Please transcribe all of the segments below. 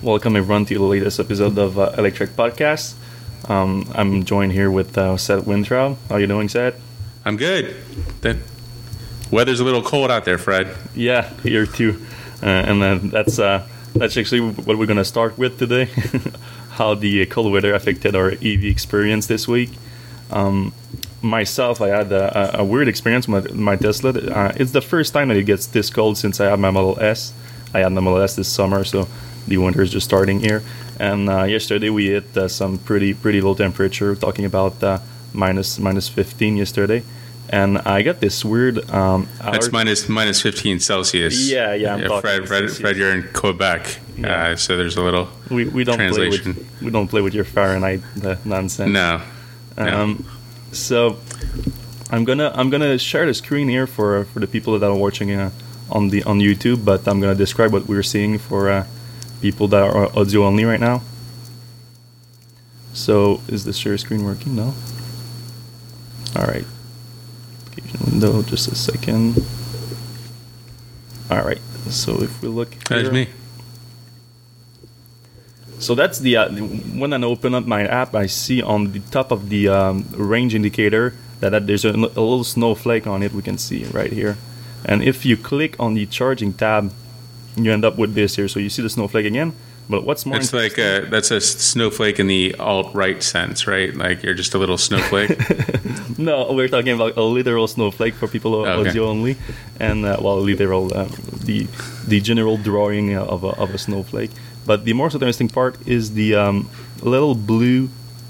Welcome everyone to the latest episode of Electric Podcast. I'm joined here with Seth Wintrow. How you doing, Seth? I'm good. The weather's a little cold out there, Fred. Yeah, here too. And that's actually what we're going to start with today. How the cold weather affected our EV experience this week. Myself, I had a weird experience with my Tesla. It's the first time that it gets this cold since I had my Model S. I had my Model S this summer, so the winter is just starting here. And yesterday we hit some pretty low temperature, talking about minus 15 yesterday. And I got this weird... That's minus 15 Celsius. Yeah, I'm Fred, you're in Quebec, so there's a little we don't translation. We don't play with your Fahrenheit nonsense. No. So I'm gonna share the screen here for the people that are watching on YouTube, but I'm gonna describe what we're seeing for people that are audio only right now. So is the share screen working? No. All right. Window, just a second. All right. So if we look here, That's me. So that's the when I open up my app, I see on the top of the range indicator that there's a little snowflake on it. We can see right here. And if you click on the charging tab, you end up with this here. So you see the snowflake again. But what's more... It's like that's a snowflake in the alt-right sense, right? Like you're just a little snowflake? No, we're talking about a literal snowflake for people who are audio only. And, literal, the general drawing of a snowflake. But the most interesting part is the little blue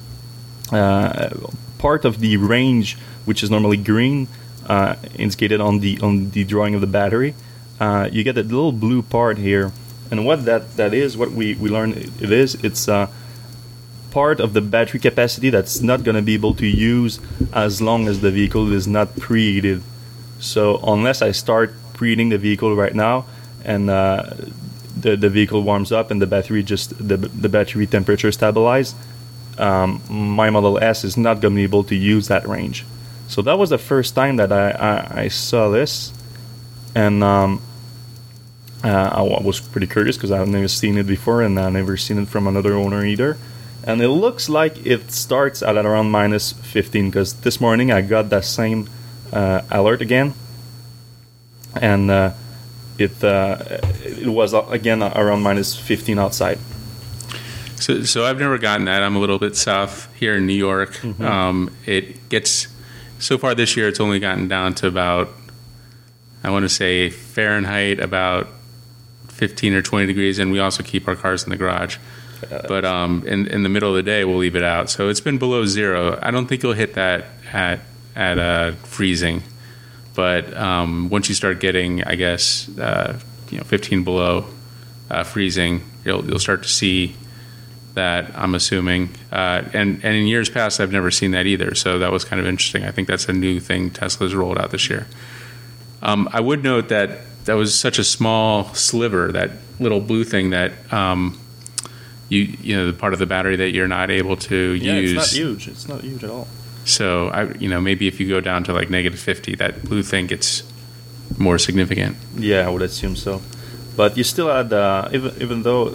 part of the range, which is normally green, indicated on the drawing of the battery. You get a little blue part here. And what that is, what we learned it's part of the battery capacity that's not going to be able to use as long as the vehicle is not preheated. So unless I start preheating the vehicle right now and the vehicle warms up and the battery the battery temperature stabilize, my Model S is not going to be able to use that range. So that was the first time that I saw this, and I was pretty curious because I've never seen it before, and I've never seen it from another owner either. And it looks like it starts at around minus 15, because this morning I got that same alert again, and it was again around minus 15 outside. So I've never gotten that. I'm a little bit south here in New York. Mm-hmm. It gets, so far this year, it's only gotten down to about, I want to say Fahrenheit, about 15 or 20 degrees, and we also keep our cars in the garage. But in the middle of the day, we'll leave it out. So it's been below zero. I don't think you'll hit that at freezing. But once you start getting, I guess, 15 below freezing, you'll start to see that, I'm assuming. And in years past, I've never seen that either. So that was kind of interesting. I think that's a new thing Tesla's rolled out this year. I would note that was such a small sliver, that little blue thing that the part of the battery that you're not able to use. Yeah, it's not huge. It's not huge at all. So maybe if you go down to like negative 50, that blue thing gets more significant. Yeah, I would assume so. But you still had even though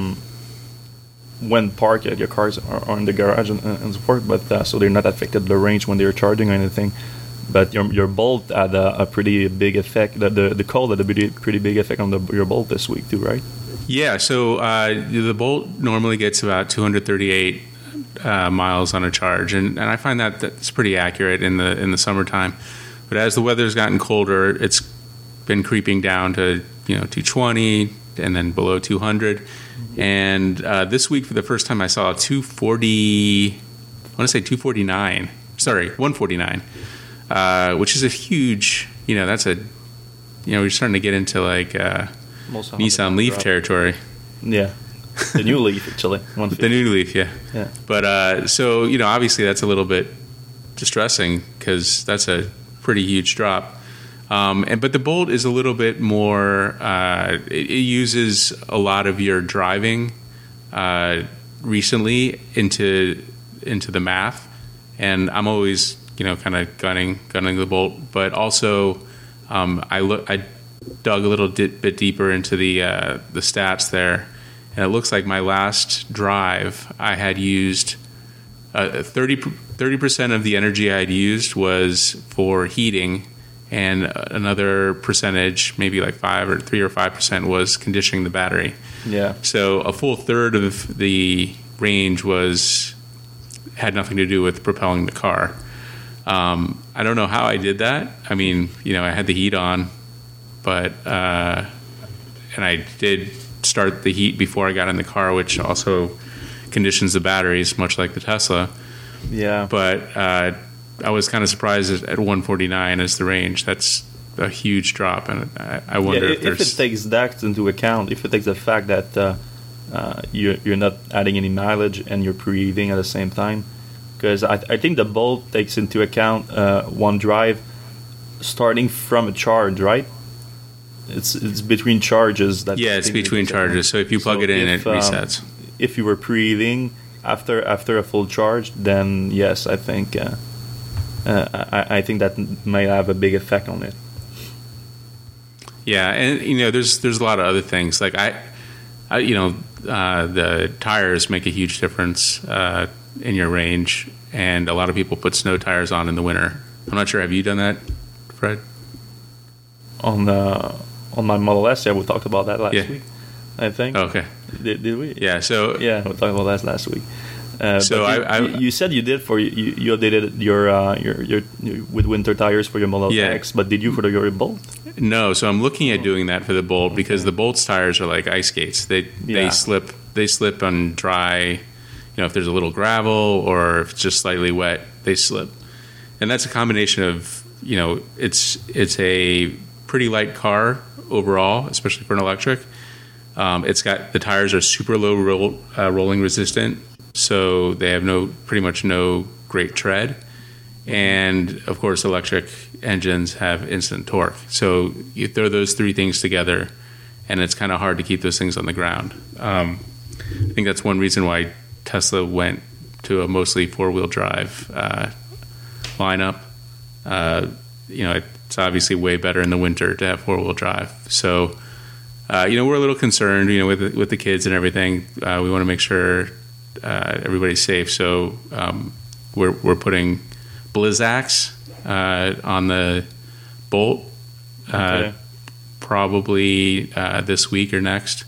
when parked, your cars are in the garage and so forth, but so they're not affected the range when they're charging or anything. But your Bolt had a pretty big effect. The cold had a pretty big effect on your Bolt this week too, right? Yeah. So the Bolt normally gets about 238 miles on a charge, and I find that's pretty accurate in the summertime. But as the weather's gotten colder, it's been creeping down to 220 and then below 200. Mm-hmm. And this week, for the first time, I saw a 240. I want to say 249. Sorry, 149. Which is a huge, that's a, we're starting to get into like Nissan Leaf territory. Yeah, the new Leaf actually. The new Leaf, yeah. But so obviously that's a little bit distressing because that's a pretty huge drop. But the Bolt is a little bit more. It uses a lot of your driving recently into the math, and I'm always kind of gunning the Bolt, but also I dug a little bit deeper into the stats there, And it looks like my last drive, I had used 30% of the energy I had used was for heating, and another percentage, maybe like 3 or 5%, was conditioning the battery. Yeah. So a full third of the range had nothing to do with propelling the car. I don't know how I did that. I mean, I had the heat on, but and I did start the heat before I got in the car, which also conditions the batteries, much like the Tesla. Yeah. But I was kind of surprised at 149 as the range. That's a huge drop, and I wonder if it takes that into account, if it takes the fact that you're not adding any mileage and you're preheating at the same time, because I think the Bolt takes into account one drive starting from a charge, right? It's between charges. It's between charges. So if you plug it in, it resets. If you were preheating after a full charge, then yes, I think I think that might have a big effect on it. Yeah, and there's a lot of other things. Like the tires make a huge difference in your range, and a lot of people put snow tires on in the winter. I'm not sure. Have you done that, Fred? On my Model S, yeah, we talked about that last week, I think. Okay. Did we? Yeah. So we talked about that last week. So you said you did you updated your with winter tires for your Model X, but did you for your Bolt? No. So I'm looking at doing that for the Bolt because the Bolt's tires are like ice skates. They slip on dry. If there's a little gravel or if it's just slightly wet, they slip. And that's a combination of it's a pretty light car overall, especially for an electric. It's got the tires are super low rolling resistant, so they have pretty much no great tread, and of course electric engines have instant torque. So you throw those three things together, and it's kind of hard to keep those things on the ground. I think that's one reason why Tesla went to a mostly 4-wheel drive lineup. It's obviously way better in the winter to have 4-wheel drive. So, we're a little concerned, with the kids and everything. We want to make sure everybody's safe. So, we're putting Blizzaks on the Bolt, probably this week or next.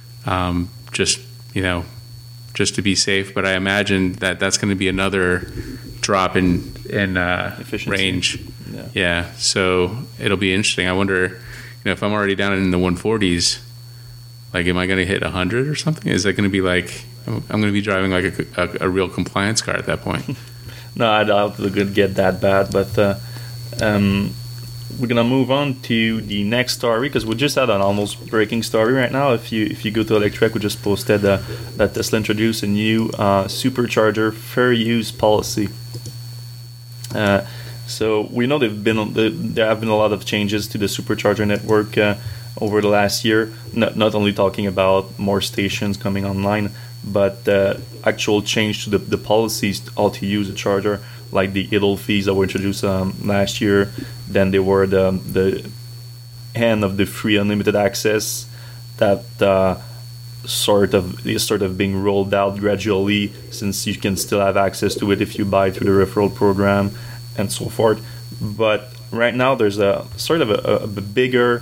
Just to be safe. But I imagine that's going to be another drop in range. Yeah, so it'll be interesting. I wonder, if I'm already down in the 140s, like, am I going to hit 100 or something? Is that going to be like, I'm going to be driving like a real compliance car at that point? No, I doubt it could get that bad, but we're gonna move on to the next story because we just had an almost breaking story right now. If you go to Electrek, we just posted that Tesla introduced a new supercharger fair use policy. So we know there have been a lot of changes to the supercharger network over the last year. Not only talking about more stations coming online, but actual change to the policies how to use a charger, like the idle fees that were introduced last year. Then there were the end of the free unlimited access that sort of being rolled out gradually, since you can still have access to it if you buy through the referral program and so forth. But right now there's a sort of a bigger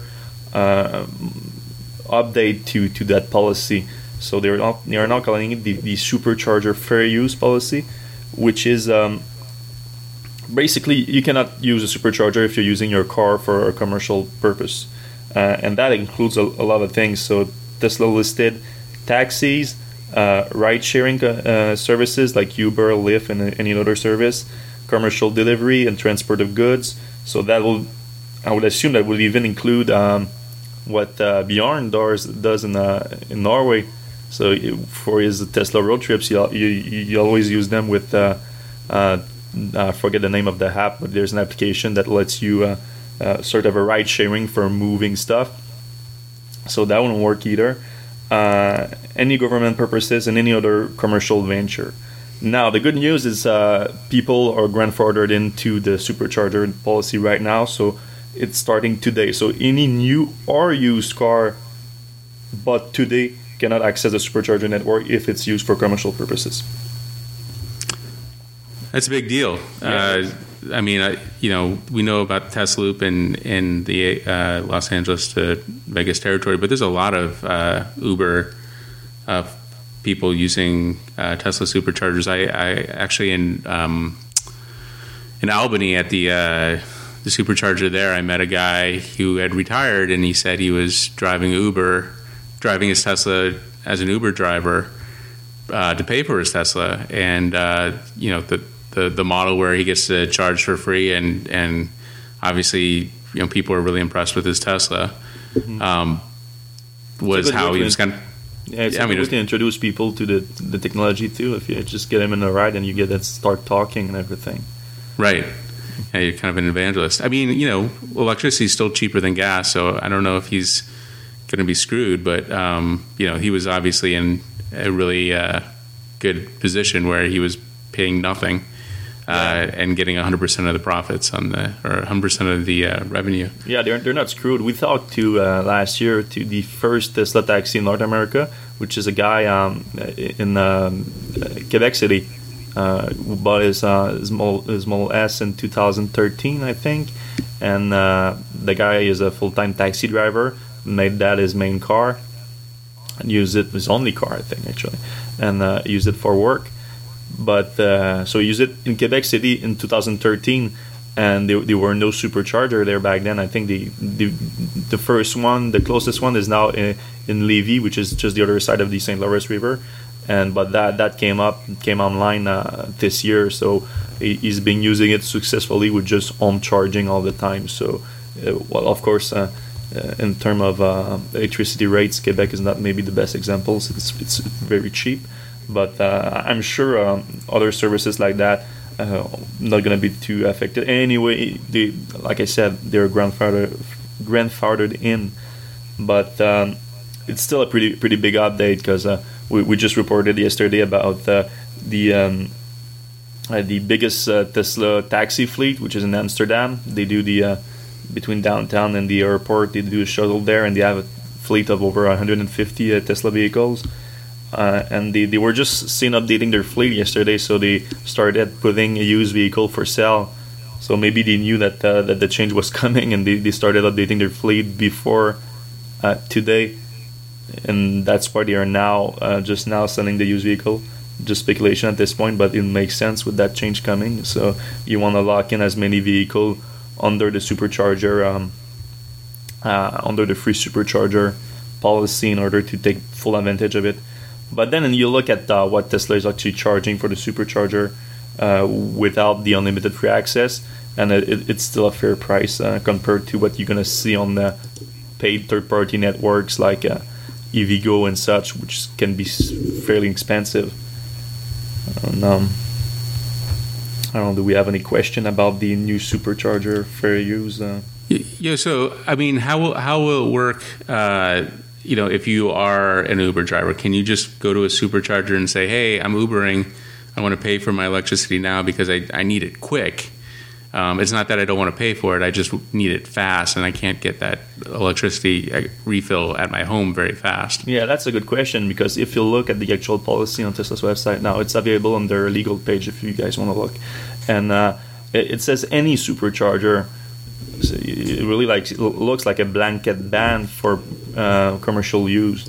update to that policy. So they are now calling it the supercharger fair use policy, which is basically you cannot use a supercharger if you're using your car for a commercial purpose, and that includes a lot of things. So Tesla listed taxis, ride-sharing services like Uber, Lyft, and any other service, commercial delivery and transport of goods. So I would assume that would even include what Bjorn does in Norway. So for his Tesla road trips, you always use them with I forget the name of the app, but there's an application that lets you sort of a ride sharing for moving stuff. So that wouldn't work either. Any government purposes and any other commercial venture. Now the good news is people are grandfathered into the supercharger policy right now, so it's starting today. So any new or used car bought today cannot access the supercharger network if it's used for commercial purposes. That's a big deal. Yeah. I mean, we know about Tesla Loop in the Los Angeles to Vegas territory, but there's a lot of Uber people using Tesla superchargers. I actually in Albany at the supercharger there, I met a guy who had retired, and he said he was driving his Tesla as an Uber driver to pay for his Tesla, and the model where he gets to charge for free, and obviously people are really impressed with his Tesla. Was how he was kind of. Yeah, it's a good way to introduce people to the technology too. If you just get them in a ride and you get to start talking and everything. Right. Yeah, you're kind of an evangelist. I mean, electricity is still cheaper than gas, so I don't know if he's going to be screwed. But he was obviously in a really good position where he was paying nothing. And getting 100% of the profits or 100% of the revenue. Yeah, they're not screwed. We talked to last year to the first Tesla taxi in North America, which is a guy in Quebec City who bought his Model S in 2013, I think. And the guy is a full-time taxi driver, made that his main car, and used it his only car, I think, actually, and used it for work. But so he used it in Quebec City in 2013, and there were no supercharger there back then. I think the first one, the closest one, is now in Lévis, which is just the other side of the St. Lawrence River. But that came online this year, so he's been using it successfully with just home charging all the time. So, well, of course, in terms of electricity rates, Quebec is not maybe the best example. It's very cheap. But I'm sure other services like that not going to be too affected. Anyway, like I said, they're grandfathered in. But it's still a pretty big update because we just reported yesterday about the biggest Tesla taxi fleet, which is in Amsterdam. They do between downtown and the airport, they do a shuttle there, and they have a fleet of over 150 Tesla vehicles. And they were just seen updating their fleet yesterday, so they started putting a used vehicle for sale. So maybe they knew that the change was coming, and they started updating their fleet before today, and that's why they are just now selling the used vehicle. Just speculation at this point, but it makes sense with that change coming. So you want to lock in as many vehicles under the supercharger, under the free supercharger policy in order to take full advantage of it. But then you look at what Tesla is actually charging for the supercharger without the unlimited free access, and it's still a fair price compared to what you're going to see on the paid third-party networks like EVgo and such, which can be fairly expensive. I don't know, do we have any question about the new supercharger fair use? Yeah, so, I mean, how will it work if you are an Uber driver? Can you just go to a supercharger and say, hey, I'm Ubering, I want to pay for my electricity now because I need it quick. It's not that I don't want to pay for it, I just need it fast, and I can't get that electricity refill at my home very fast. Yeah, that's a good question, because if you look at the actual policy on Tesla's website now, it's available on their legal page if you guys want to look. And it says any supercharger. So it really looks like a blanket ban for commercial use.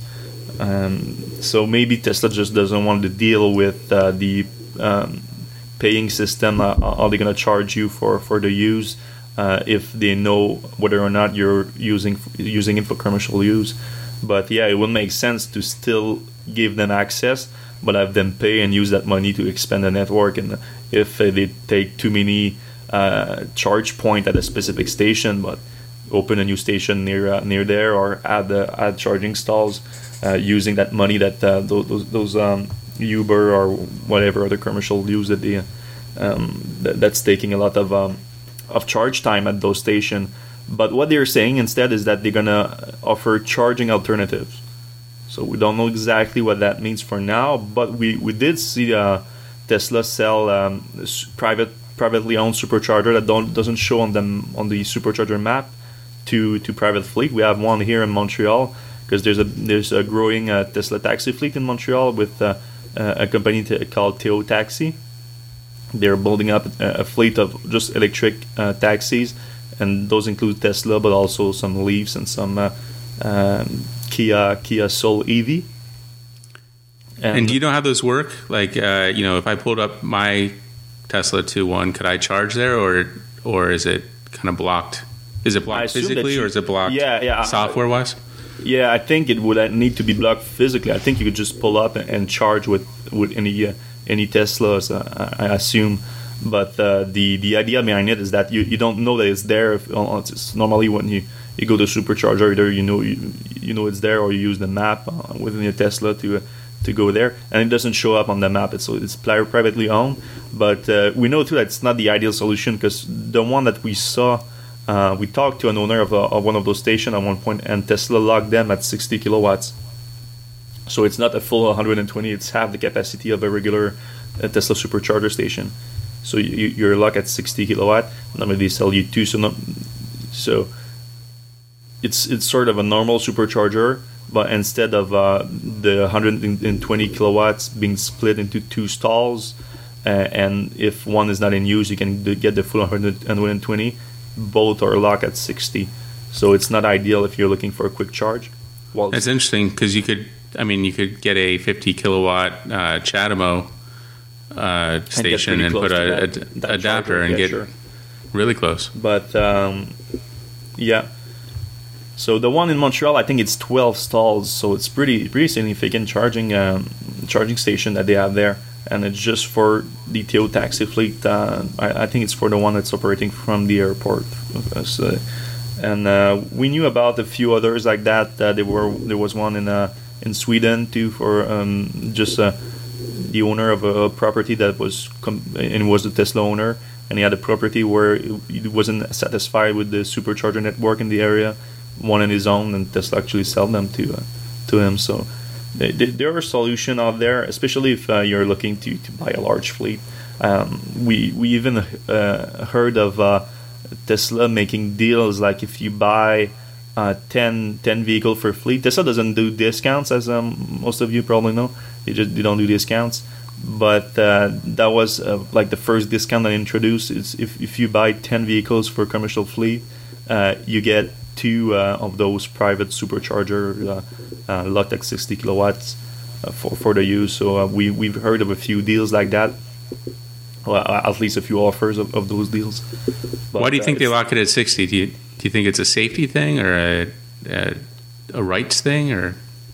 So maybe Tesla just doesn't want to deal with the paying system. Are they going to charge you for the use if they know whether or not you're using it for commercial use? But yeah, it would make sense to still give them access, but have them pay and use that money to expand the network. And if they take too many charge point at a specific station, but open a new station near there, or add charging stalls using that money that those Uber or whatever other commercial use that that's taking a lot of charge time at those stations. But what they're saying instead is that they're gonna offer charging alternatives. So we don't know exactly what that means for now, but we did see Tesla sell privately owned supercharger that doesn't show on the supercharger map to private fleet. We have one here in Montreal because there's a growing Tesla taxi fleet in Montreal with a company called Theo Taxi. They're building up a fleet of just electric taxis, and those include Tesla, but also some Leafs and some Kia Soul EV. And do you know how those work? Like, if I pulled up my Tesla to one, could I charge there, or is it kind of blocked? Is it blocked physically, or is it blocked software-wise? Yeah, I think it would need to be blocked physically. I think you could just pull up and charge with any Teslas, I assume. But the idea behind it is that you don't know that it's there. It's normally when you go to supercharger, either you know it's there, or you use the map within your Tesla to go there, and it doesn't show up on the map. It's privately owned, but we know too that it's not the ideal solution, because the one that we saw, we talked to an owner of one of those stations at one point, and Tesla locked them at 60 kilowatts. So it's not a full 120; it's half the capacity of a regular Tesla supercharger station. So you're locked at 60 kilowatt. Normally they sell you two, so it's sort of a normal supercharger, but instead of the 120 kilowatts being split into two stalls, and if one is not in use, you can get the full 120. Both are locked at 60, so it's not ideal if you're looking for a quick charge. Well, that's interesting, because you could get a 50 kilowatt CHAdeMO station and put an adapter and get really close. But yeah. So the one in Montreal, I think it's 12 stalls, so it's pretty significant charging station that they have there, and it's just for the Theo Taxi fleet. I think it's for the one that's operating from the airport. And we knew about a few others like that. There was one in Sweden too, for just the owner of a property that was and was a Tesla owner, and he had a property where he wasn't satisfied with the supercharger network in the area, wanted his own, and Tesla actually sell them to him. So there are solutions out there, especially if you're looking to buy a large fleet. We even heard of Tesla making deals, like if you buy 10 vehicles for fleet. Tesla doesn't do discounts, as most of you probably know. They don't do discounts. But that was like the first discount I introduced. Is if you buy 10 vehicles for commercial fleet, you get 2 of those private supercharger locked at 60 kilowatts for the use. So we've heard of a few deals like that. Well, at least a few offers of those deals. But, why do you think they lock it at 60? Do you think it's a safety thing, or a rights thing, or?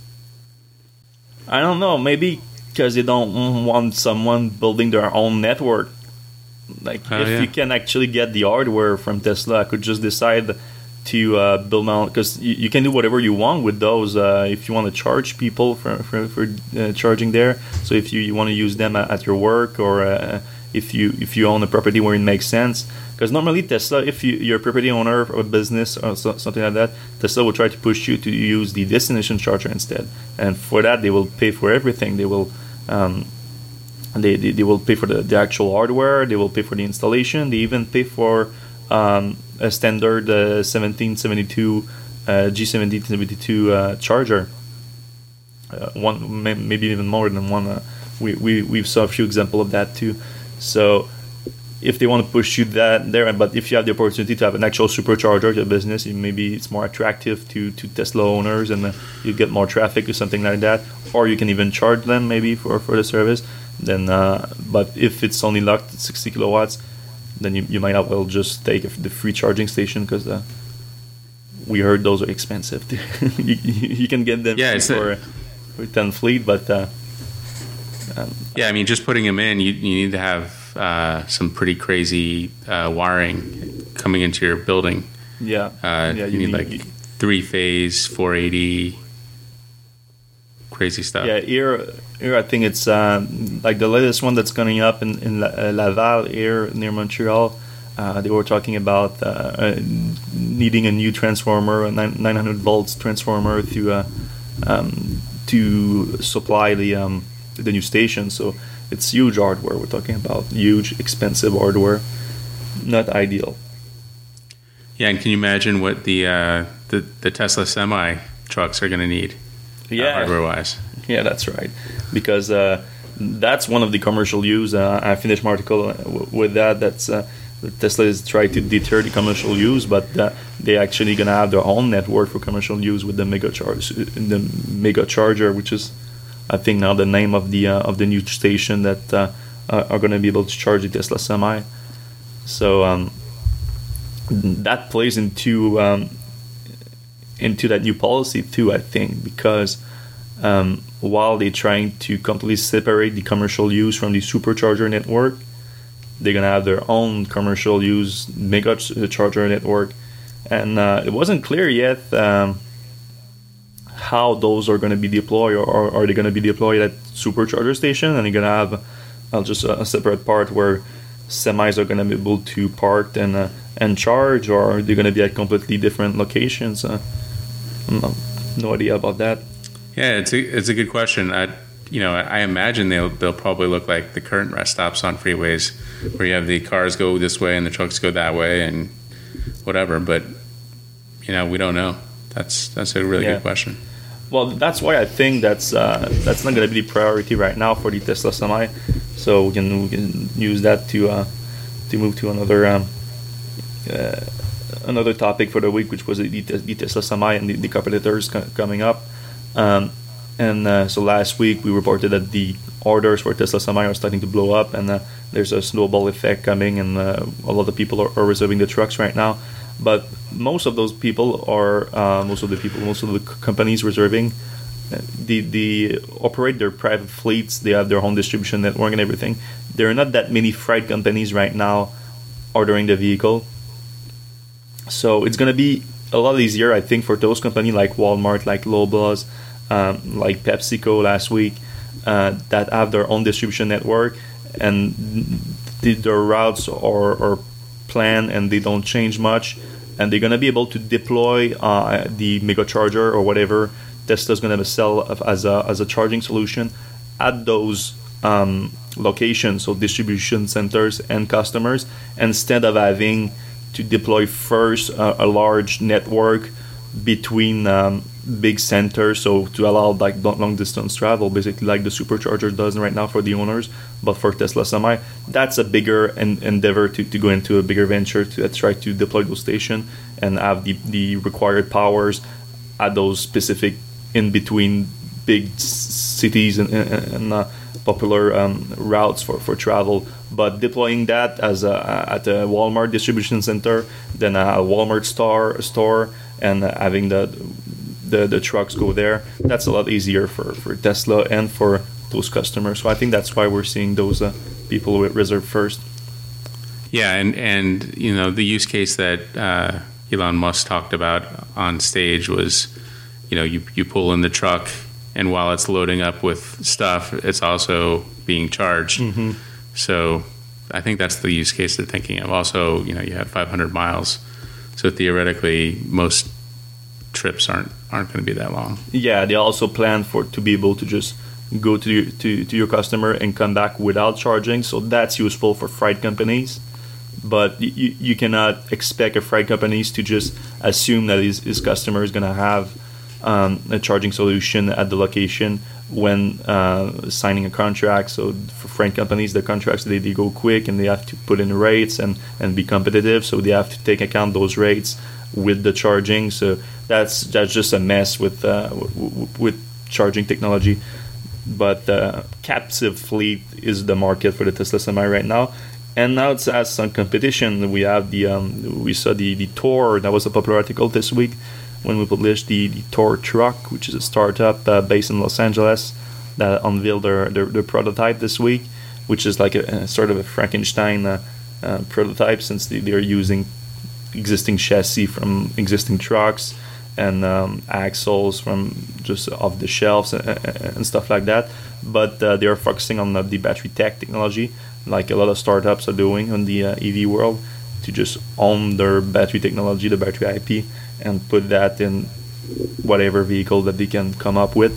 I don't know. Maybe because they don't want someone building their own network. Like you can actually get the hardware from Tesla, I could just decide to build my own, because you can do whatever you want with those. If you want to charge people for charging there, so if you want to use them at your work, or if you own a property where it makes sense. Because normally Tesla, if you're a property owner of a business or something like that, Tesla will try to push you to use the destination charger instead, and for that they will pay for everything. They will they will pay for the actual hardware. They will pay for the installation. They even pay for a standard 1772 G1772 charger. One maybe even more than one. We saw a few examples of that too. So if they want to push you that there, but if you have the opportunity to have an actual supercharger to a business, maybe it's more attractive to Tesla owners, and you get more traffic or something like that, or you can even charge them maybe for the service. Then, but if it's only locked at 60 kilowatts, then you might as well just take the free charging station, because we heard those are expensive. You can get them for 10 fleet, but I mean, just putting them in, you need to have some pretty crazy wiring coming into your building. You need like 3-phase 480 crazy stuff. Yeah, here I think it's like the latest one that's coming up in Laval here near Montreal. They were talking about needing a new transformer, a 900 volts transformer to supply the new station. So it's huge hardware we're talking about, huge expensive hardware, not ideal. Yeah, and can you imagine what the Tesla Semi trucks are going to need, hardware-wise. Yeah, that's right. Because that's one of the commercial use. I finished my article with that. That's Tesla is trying to deter the commercial use, but they're actually going to have their own network for commercial use with the Mega Charger, which is, I think, now the name of the new station that are going to be able to charge the Tesla Semi. So that plays into that new policy too, I think, because while they're trying to completely separate the commercial use from the supercharger network, they're going to have their own commercial use Mega Charger network. And it wasn't clear yet how those are going to be deployed, or are they going to be deployed at supercharger station, and you're going to have just a separate part where semis are going to be able to park and charge, or are they going to be at completely different locations? No idea about that. Yeah, it's a good question. I imagine they'll probably look like the current rest stops on freeways, where you have the cars go this way and the trucks go that way and whatever. But we don't know. That's a really good question. Well, that's why I think that's not going to be the priority right now for the Tesla Semi. So we can use that to move to another topic for the week, which was the Tesla Semi and the competitors coming up. So last week we reported that the orders for Tesla Semi are starting to blow up, and there's a snowball effect coming, and a lot of people are reserving the trucks right now. But most of those people are most of the companies reserving, they operate their private fleets. They have their own distribution network and everything. There are not that many freight companies right now ordering the vehicle, so it's going to be a lot easier, I think, for those companies like Walmart, like Loblaws, like PepsiCo last week, that have their own distribution network, and their routes are planned and they don't change much, and they're going to be able to deploy the Mega Charger or whatever Tesla's going to sell as a charging solution at those locations, so distribution centers and customers, instead of having to deploy first a large network between big centers, so to allow like long distance travel, basically like the supercharger does right now for the owners. But for Tesla Semi, that's a bigger endeavor to go into a bigger venture to try to deploy those stations and have the required powers at those specific in between big cities and popular routes for travel. But deploying that as at a Walmart distribution center, then a Walmart store, and having the trucks go there, that's a lot easier for Tesla and for those customers. So I think that's why we're seeing those people with reserve first. Yeah, and the use case that Elon Musk talked about on stage was, you pull in the truck, and while it's loading up with stuff, it's also being charged. Mm-hmm. So I think that's the use case they're thinking of. Also, you have 500 miles, so theoretically most trips aren't going to be that long. Yeah, they also plan to be able to just go to your customer and come back without charging. So that's useful for freight companies. But you cannot expect a freight companies to just assume that his customer is going to have a charging solution at the location when signing a contract. So for freight companies, the contracts, they go quick, and they have to put in rates and be competitive. So they have to take account those rates with the charging. So that's just a mess with charging technology. But captive fleet is the market for the Tesla Semi right now. And now it has some competition. We have we saw the Tor. That was a popular article this week when we published the Tor truck, which is a startup based in Los Angeles that unveiled their prototype this week, which is like a sort of a Frankenstein prototype, since they're using existing chassis from existing trucks and axles from just off the shelves and stuff like that. But they are focusing on the battery tech technology, like a lot of startups are doing in the EV world, to just own their battery technology, the battery IP, and put that in whatever vehicle that they can come up with.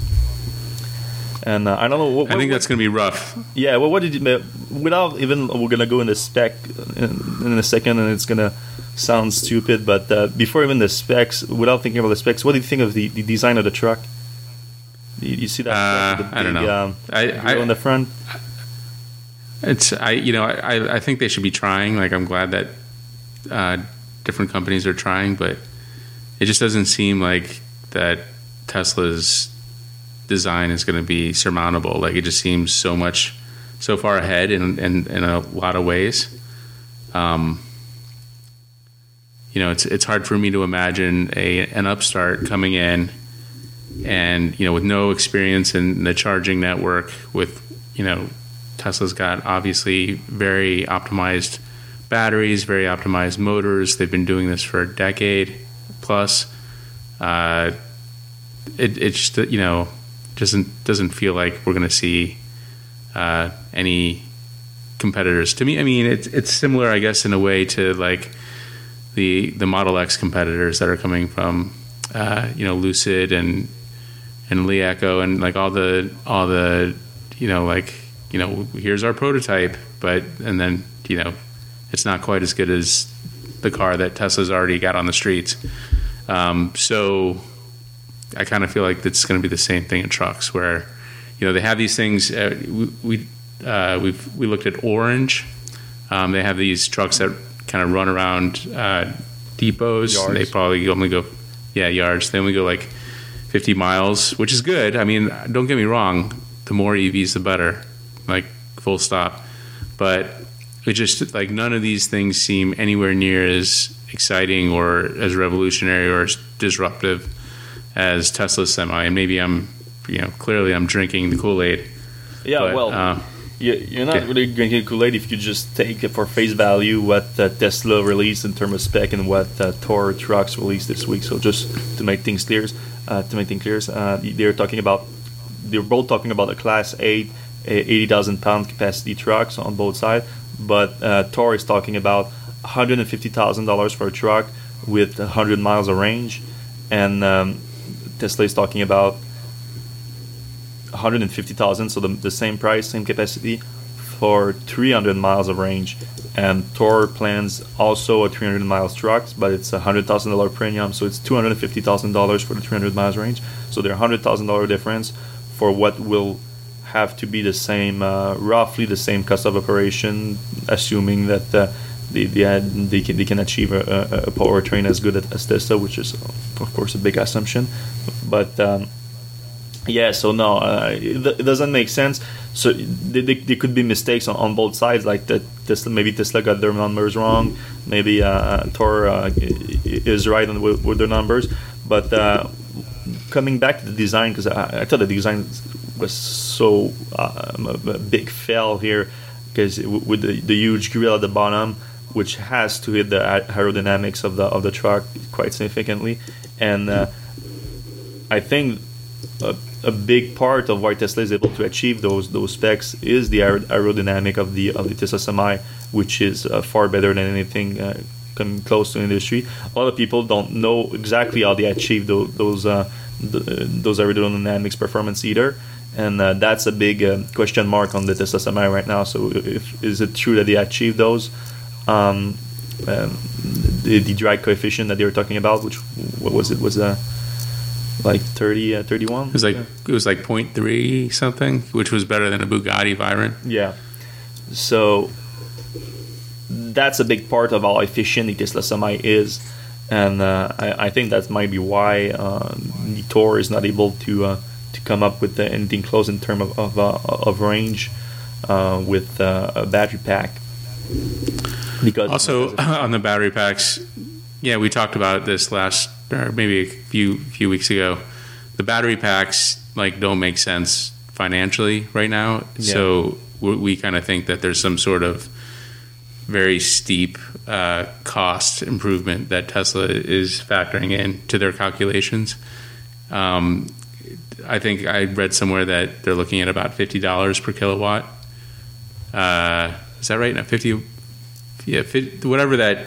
And I don't know. I think that's going to be rough. Yeah. Well, without even, we're going to go in the spec in a second, and it's going to sounds stupid, but before even the specs, without thinking about the specs, what do you think of the design of the truck? You see that? The big, I don't know. grill in the front. I think they should be trying. Like, I'm glad that different companies are trying, but it just doesn't seem like that Tesla's design is going to be surmountable. Like, it just seems so far ahead in a lot of ways. It's hard for me to imagine an upstart coming in and, with no experience in the charging network, with, Tesla's got obviously very optimized batteries, very optimized motors. They've been doing this for a decade plus. It just, doesn't feel like we're going to see any competitors. To me, I mean, it's similar, I guess, in a way to like the Model X competitors that are coming from, Lucid and Li Echo and like all the here's our prototype, and then it's not quite as good as the car that Tesla's already got on the streets. So I kind of feel like it's going to be the same thing in trucks, where they have these things. We looked at Orange. They have these trucks that kind of run around depots. Yards. They probably only go yards. They only go like 50 miles, which is good. I mean, don't get me wrong. The more EVs, the better. Like, full stop. But it just, like, none of these things seem anywhere near as exciting or as revolutionary or as disruptive as Tesla's Semi. And maybe clearly I'm drinking the Kool-Aid. Yeah, but, you're not really drinking Kool-Aid if you just take it for face value what Tesla released in terms of spec and what Thor trucks released this week. So just to make things clear, they're both talking about a Class 8, 80,000 pound capacity trucks on both sides, but Thor is talking about $150,000 for a truck with 100 miles of range, and Tesla is talking about 150,000, so the same price, same capacity, for 300 miles of range. And Thor plans also a 300 miles trucks, but it's a $100,000 premium, so it's $250,000 for the 300 miles range. So they're $100,000 difference for what will have to be the same, roughly the same cost of operation, assuming that they can achieve a powertrain as good as Tesla, which is of course a big assumption. But so no, it doesn't make sense. So there could be mistakes on both sides, like maybe Tesla got their numbers wrong, maybe Thor is right with their numbers. But coming back to the design, because I thought the design was so a big fail here, because with the huge grill at the bottom, which has to hit the aerodynamics of the truck quite significantly, and I think a big part of why Tesla is able to achieve those specs is the aerodynamic of the Tesla Semi, which is far better than anything coming close to the industry. A lot of people don't know exactly how they achieve those aerodynamics performance either, and that's a big question mark on the Tesla Semi right now. So is it true that they achieved those? The drag coefficient that they were talking about, which what was it? Was like 30, 31? It was like 0.3 something, which was better than a Bugatti Veyron. Yeah. So that's a big part of how efficient the Tesla Semi is, and I think that might be why the Thor is not able to come up with anything close in terms of range with a battery pack. Because also on the battery packs, we talked about this maybe a few weeks ago. The battery packs don't make sense financially right now. Yeah. So we kind of think that there's some sort of very steep cost improvement that Tesla is factoring in to their calculations. I think I read somewhere that they're looking at about $50 per kilowatt. Is that right? No, 50. Yeah, 50, whatever that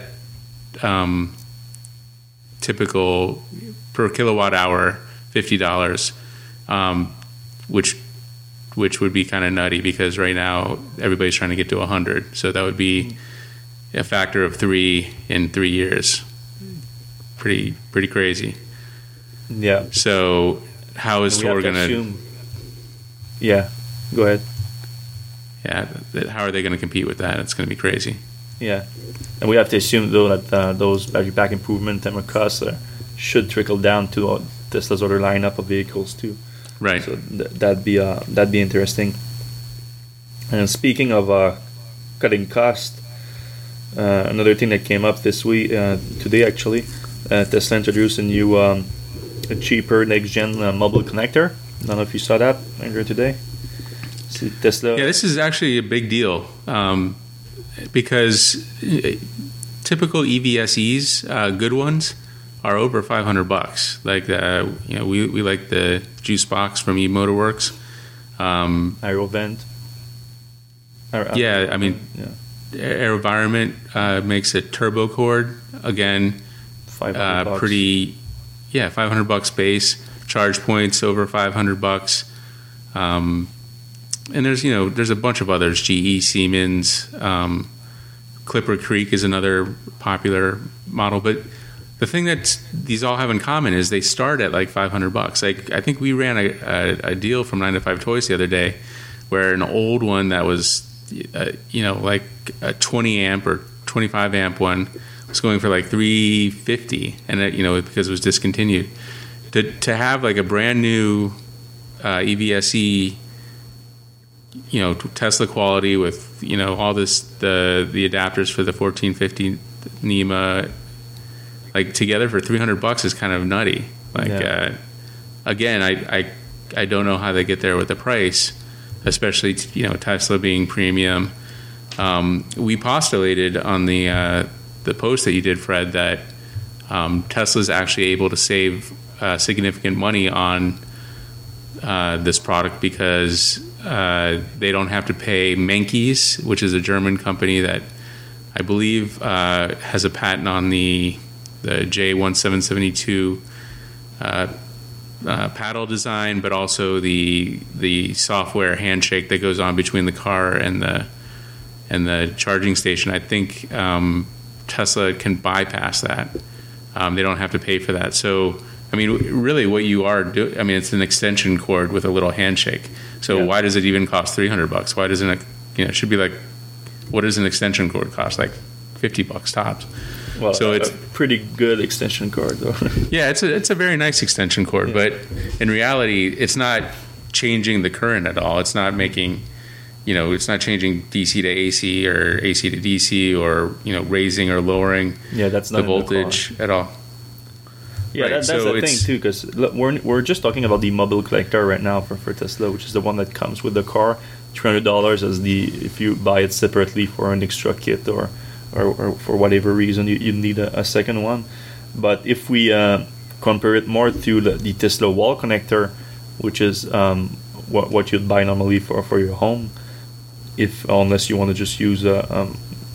typical per kilowatt hour, $50, which would be kind of nutty, because right now everybody's trying to get to 100. So that would be a factor of 3 in 3 years. Pretty crazy. Yeah. So how is Thor going to? Yeah. Go ahead. Yeah. How are they going to compete with that? It's going to be crazy. Yeah. And we have to assume though that those battery pack improvement and costs should trickle down to Tesla's other lineup of vehicles too. Right. So that'd be interesting. And speaking of cutting cost, another thing that came up this week, today actually, Tesla introduced a new, a cheaper next-gen mobile connector. I don't know if you saw that earlier today. So Tesla. Yeah, this is actually a big deal because typical EVSEs, good ones, are over $500. Like we like the Juice Box from eMotorworks. Aerovent. Yeah, I mean, AeroVironment makes a turbo cord again. $500. Pretty, yeah, $500 base. Charge points over $500. And there's a bunch of others. GE, Siemens, Clipper Creek is another popular model. But the thing that these all have in common is they start at like $500. Like I think we ran a deal from 9 to 5 Toys the other day, where an old one that was like a 20 amp or 25 amp one was going for like $350, and because it was discontinued. To have like a brand new EVSE, Tesla quality with all this the adapters for the 1450 NEMA, like together for $300 is kind of nutty. Like again, I don't know how they get there with the price, especially Tesla being premium. We postulated on the post that you did, Fred, that Tesla's actually able to save significant money on this product because they don't have to pay Menkes, which is a German company that I believe has a patent on the J1772 paddle design, but also the software handshake that goes on between the car and the charging station. I think Tesla can bypass that. They don't have to pay for that. So, I mean, really, what you are doing, I mean, it's an extension cord with a little handshake. So, why does it even cost $300? Why doesn't it? It should be like, what does an extension cord cost? Like $50 tops. Well, so it's a pretty good extension cord, though. Yeah, it's a very nice extension cord, but in reality, it's not changing the current at all. It's not making, it's not changing DC to AC or AC to DC or raising or lowering that's not the voltage at all. Yeah, right. that's the thing too, because we're just talking about the mobile collector right now for Tesla, which is the one that comes with the car. $300 as if you buy it separately for an extra kit or for whatever reason you need a second one. But if we compare it more to the Tesla wall connector, which is what you'd buy normally for your home, unless you want to just use a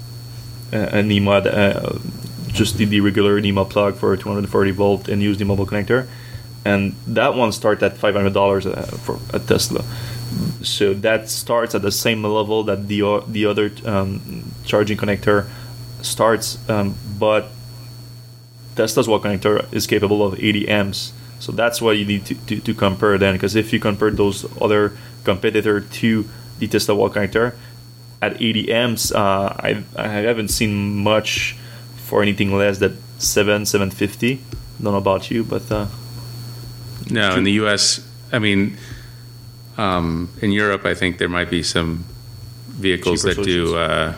NEMA, just the regular NEMA plug for 240 volt and use the mobile connector, and that one starts at $500 for a Tesla. So that starts at the same level that the other charging connector starts, but Tesla's wall connector is capable of 80 amps. So that's what you need to compare then, because if you compare those other competitor to the Tesla wall connector at 80 amps, I haven't seen much for anything less than $750. Don't know about you, but no, in the US, I mean, in Europe, I think there might be some vehicles that do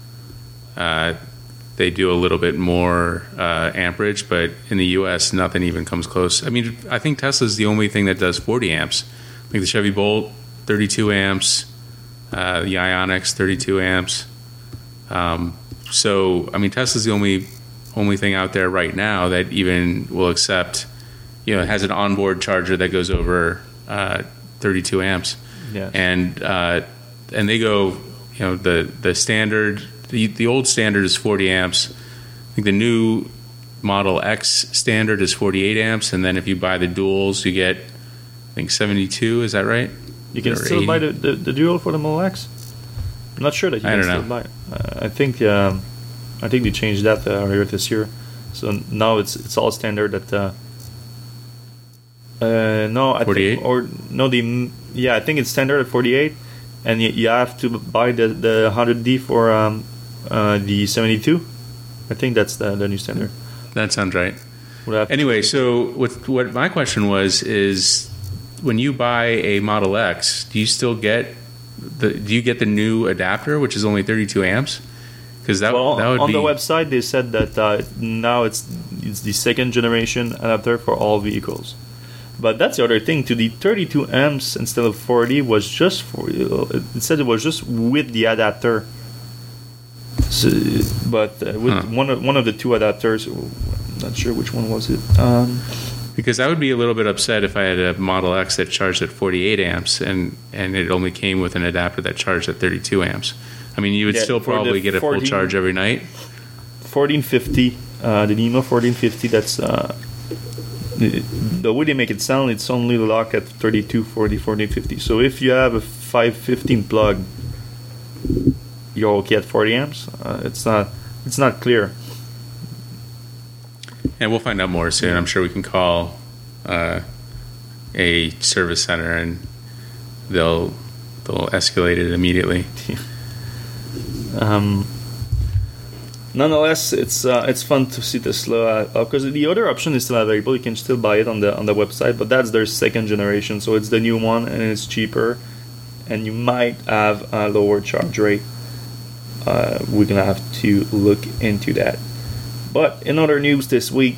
they do a little bit more amperage, but in the US, nothing even comes close. I mean, I think Tesla's the only thing that does 40 amps. Like the Chevy Bolt, 32 amps, the Ionix, 32 amps. So, I mean, Tesla's the only thing out there right now that even will accept, it has an onboard charger that goes over 32 amps. Yeah. And they go, the standard, the old standard is 40 amps. I think the new Model X standard is 48 amps, and then if you buy the duals, you get, I think, 72. Is that right? You can still 80? buy the dual for the Model X? I'm not sure that you can still buy it. I think I think they changed that earlier this year. So now it's all standard at. No, I 48? think, or no, I think it's standard at 48, and you have to buy the 100D for the 72. I think that's the new standard. That sounds right. Anyway, so what my question was is, when you buy a Model X, do you still get the new adapter, which is only 32 amps? Because that would on be the website they said that now it's the second generation adapter for all vehicles. But that's the other thing. To the 32 amps instead of 40 was just for it said it was just with the adapter. So, but with one of the two adapters, I'm not sure which one was it. Because I would be a little bit upset if I had a Model X that charged at 48 amps and it only came with an adapter that charged at 32 amps. I mean, you would still probably get a full charge every night. 1450, the NEMA 1450. That's the way they make it sound. It's only locked at 32, 40, 1450. So if you have a 515 plug, you're okay at 40 amps. It's not clear. And we'll find out more soon. I'm sure we can call a service center and they'll escalate it immediately. Nonetheless, it's fun to see Tesla because the other option is still available. You can still buy it on the website, but that's their second generation, so it's the new one and it's cheaper, and you might have a lower charge rate. We're gonna have to look into that. But in other news this week,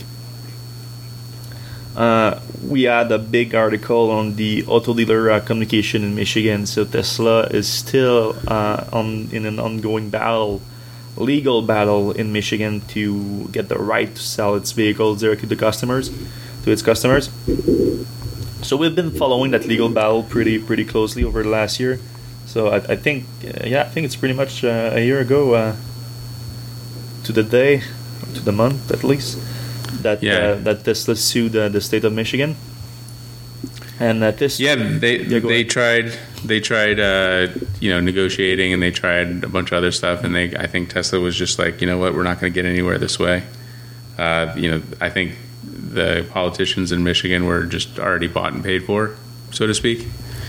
we had a big article on the auto dealer communication in Michigan. So Tesla is still in an ongoing legal battle in Michigan to get the right to sell its vehicles directly to its customers. So we've been following that legal battle pretty closely over the last year. So I think it's pretty much a year ago to the day, to the month at least, that Tesla sued the state of Michigan. And they tried negotiating, and they tried a bunch of other stuff, and I think Tesla was just like, you know what, we're not going to get anywhere this way. I think the politicians in Michigan were just already bought and paid for, so to speak.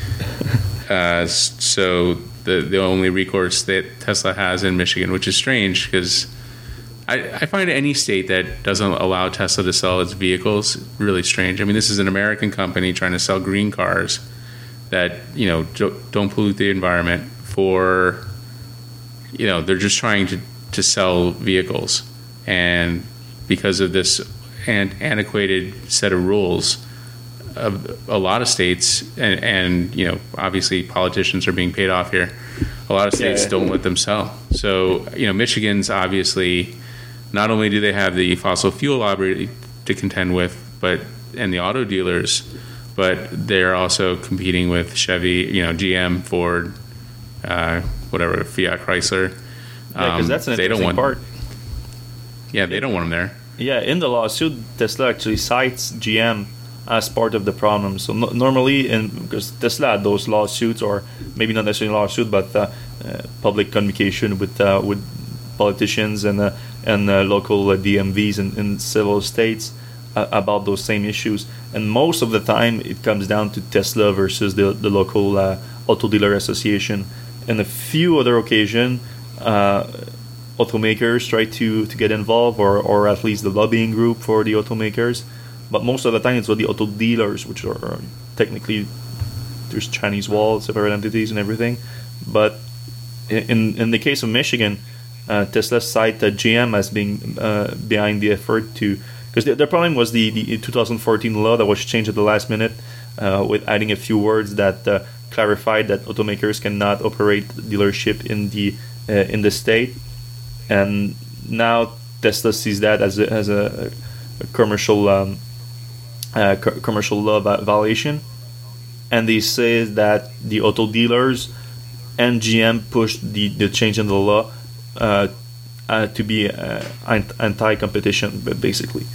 So the only recourse that Tesla has in Michigan, which is strange because I find any state that doesn't allow Tesla to sell its vehicles really strange. I mean, this is an American company trying to sell green cars that, don't pollute the environment for, they're just trying to sell vehicles. And because of this antiquated set of rules, a lot of states, and obviously politicians are being paid off here, a lot of states don't let them sell. So, Michigan's obviously, not only do they have the fossil fuel lobby to contend with, and the auto dealers, but they're also competing with Chevy, GM, Ford, whatever, Fiat Chrysler. Yeah, because that's an interesting part. Yeah, they don't want them there. Yeah, in the lawsuit, Tesla actually cites GM as part of the problem. So normally, because Tesla had those lawsuits, or maybe not necessarily lawsuit, but public communication with politicians and local DMVs in several states about those same issues. And most of the time, it comes down to Tesla versus the local auto dealer association. And a few other occasions, automakers try to get involved, or at least the lobbying group for the automakers. But most of the time, it's with the auto dealers, which are technically, there's Chinese wall, separate entities and everything. But in the case of Michigan, Tesla cite GM as being behind the effort to, because the problem was the 2014 law that was changed at the last minute, with adding a few words that clarified that automakers cannot operate dealership in the state, and now Tesla sees that as a commercial commercial law violation, and they say that the auto dealers and GM pushed the change in the law to be anti-competition, basically.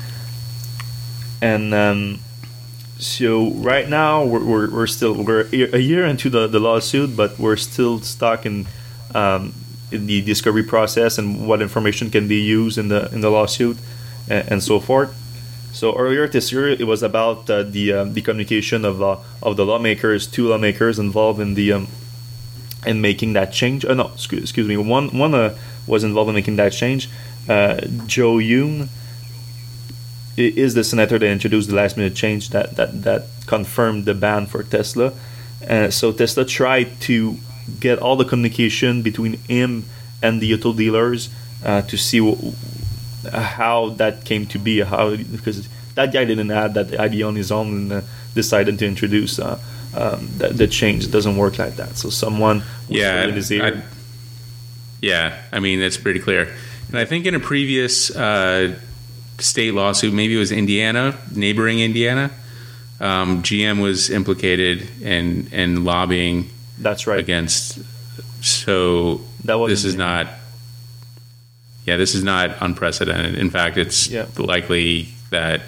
And so right now we're a year into the lawsuit, but we're still stuck in the discovery process and what information can be used in the lawsuit and so forth. So earlier this year, it was about the communication of the lawmakers, two lawmakers involved in the in making that change. No, excuse me. One was involved in making that change. Joe Yoon is the senator that introduced the last minute change that confirmed the ban for Tesla. So Tesla tried to get all the communication between him and the auto dealers to see how that came to be. Because that guy didn't add that idea on his own and decided to introduce the change. It doesn't work like that. So someone in his ear. I mean, that's pretty clear. And I think in a previous state lawsuit, maybe it was neighboring Indiana, GM was implicated in lobbying. That's right. Against. So this is not. Yeah, this is not unprecedented. In fact, it's likely that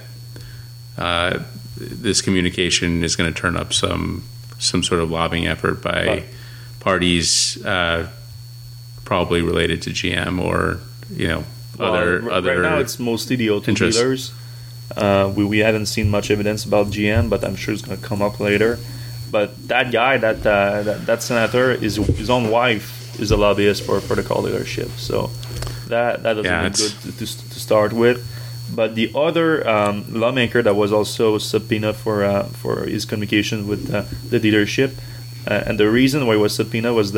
this communication is going to turn up some sort of lobbying effort by parties probably related to GM or other. Right now, it's mostly the auto dealers. We haven't seen much evidence about GM, but I'm sure it's going to come up later. But that guy, that senator, his own wife is a lobbyist for the car dealership. So that doesn't look good to start with. But the other lawmaker that was also subpoenaed for his communication with the dealership, and the reason why he was subpoenaed was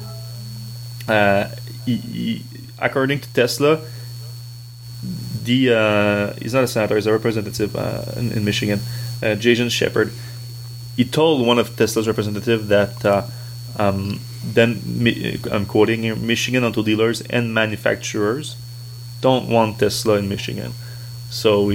according to Tesla, he's not a senator, he's a representative in Michigan, Jason Shepard. He told one of Tesla's representatives that I'm quoting here, Michigan auto dealers and manufacturers don't want Tesla in Michigan. So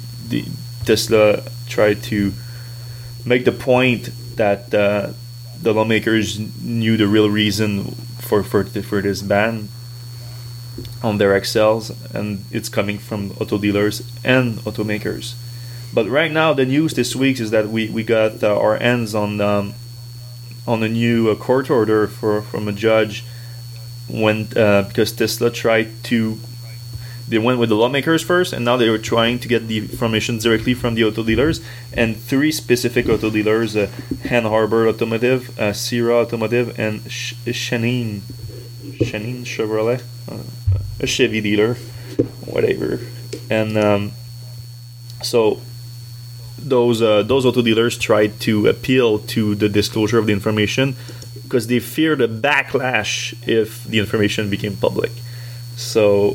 Tesla tried to make the point that the lawmakers knew the real reason for this ban on their XLs, and it's coming from auto dealers and automakers. But right now, the news this week is that we got our hands on a new court order from a judge because Tesla tried to. They went with the lawmakers first, and now they were trying to get the information directly from the auto dealers. And three specific auto dealers: Ann Arbor Automotive, Sierra Automotive, and Shanine Chevrolet, a Chevy dealer, whatever. And so those auto dealers tried to appeal to the disclosure of the information because they feared a backlash if the information became public. So